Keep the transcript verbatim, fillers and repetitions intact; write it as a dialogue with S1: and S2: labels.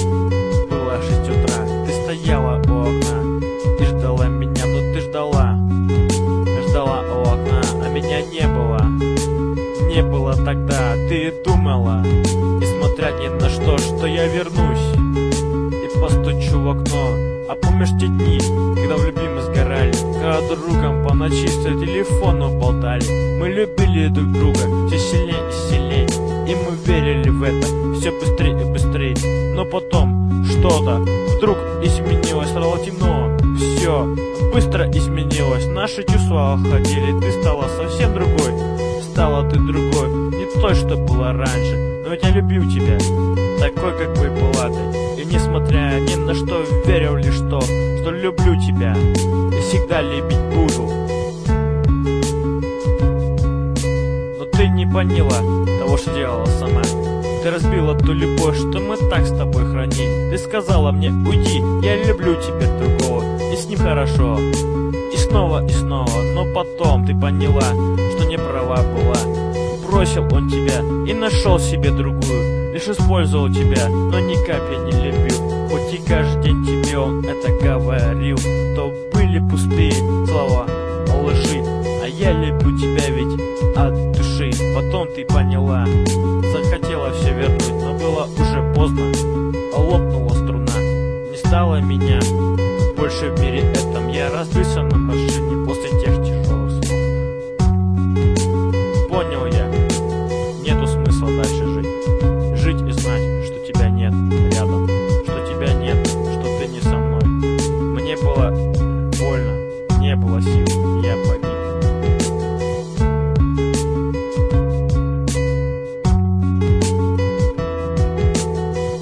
S1: Было шесть утра, ты стояла у окна и ждала меня, но ты ждала. Ждала у окна, а меня не было. Не было тогда, ты думала, несмотря ни на что, что я вернусь и постучу в окно. А помнишь те дни, когда в любимой сгорали, когда другом по ночи с телефону болтали? Мы любили друг друга все сильнее и сильнее, и мы верили в это все быстрее и быстрее. Но потом что-то вдруг изменилось, стало темно, все быстро изменилось. Наши чувства уходили, ты стала совсем другой. Стала ты другой, не той, что была раньше. Но ведь я любил тебя, такой, какой была ты. И несмотря ни на что, верил лишь то, что люблю тебя и всегда любить буду. Но ты не поняла того, что делала сама. Ты разбила ту любовь, что мы так с тобой хранили. Ты сказала мне: уйди, я люблю теперь другого, и с ним хорошо. И снова, и снова, но потом ты поняла, что не права была. Бросил он тебя и нашел себе другую, лишь использовал тебя, но ни капли не любил. Хоть и каждый день тебе он это говорил, то были пустые слова лжи. А я люблю тебя ведь от души. Потом ты поняла, захотела все вернуть, но было уже поздно. Лопнула струна, не стало меня больше в мире этом. Я разбился на машине.